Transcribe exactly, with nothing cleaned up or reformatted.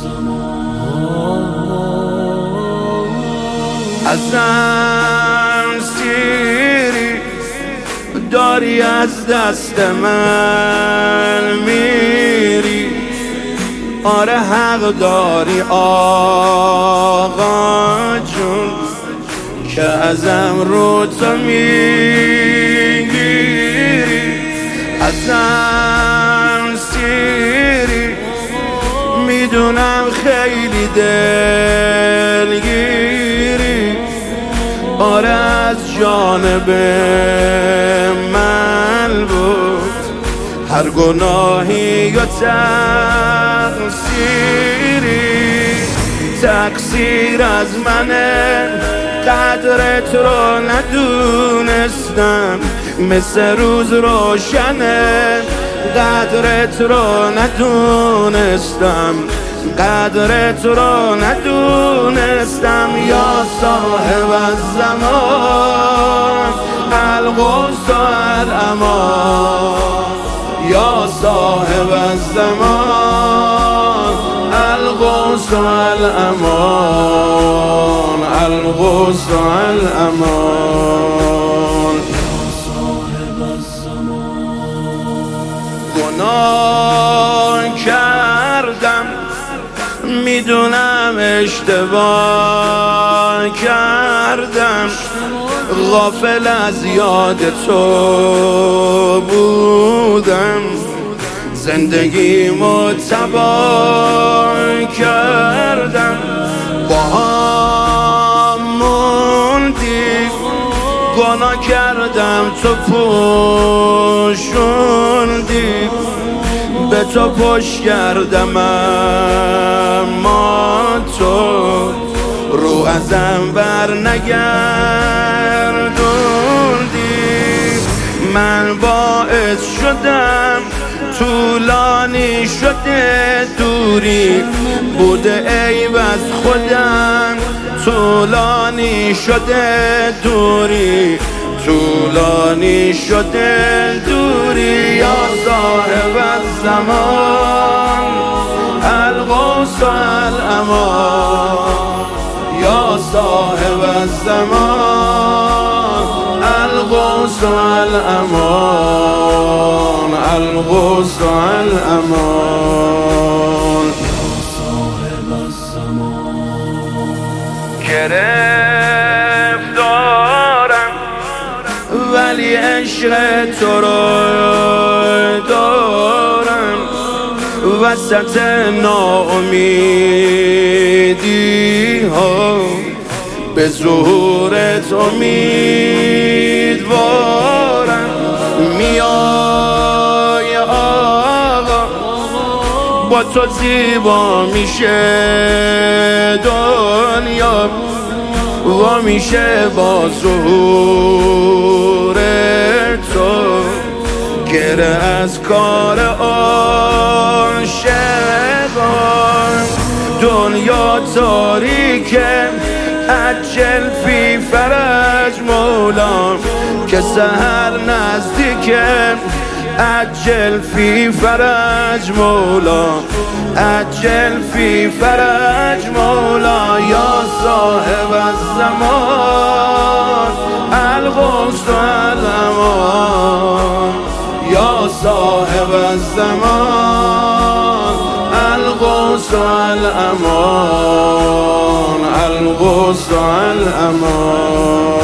ازم سیری داری از دست من میری، آره حق داری آقا جون که ازم رو تو میگیری. ازم سیری میدونم خیلی دلگیری، آره از جانب من بود هر گناهی و تقصیری. تقصیر از منه قدرت رو ندونستم، مثل روز روشنه قدرت رو ندونستم، قدرت رو ندونستم. یا صاحب الزمان القدس الامان، یا صاحب الزمان القدس الامان، القدس الامان. گناه کردم میدونم اشتباه کردم، غافل از یاد تو بودم، زندگیمو تباه کردم. با هم موندی گناه کردم تو پوشوندی، به تو پشت کردم اما تو رو ازم بر نگردوندی. من باعث شدم طولانی شده دوری، بوده عیب از خودم طولانی شده دوری، طولانی شده دوری. یا صاحب الزمان القدس الامان، یا صاحب الزمان القدس الامان، القدس الامان. گرفتارم ولی عشق تو رو دارم، وسط ناامیدی ها به ظهورت امیدوارم. میای آقا با تو زیبا میشه دنیا، و میشه با ظهور تو گره از کار عاشقان. دنیا تاریکه عجل فی فرج مولا، که سحر نزدیکه عجل فی فرج مولا، عجل فی فرج مولا. یا صاحب الزمان القدس الامان، یا صاحب الزمان القدس الامان، القدس الامان.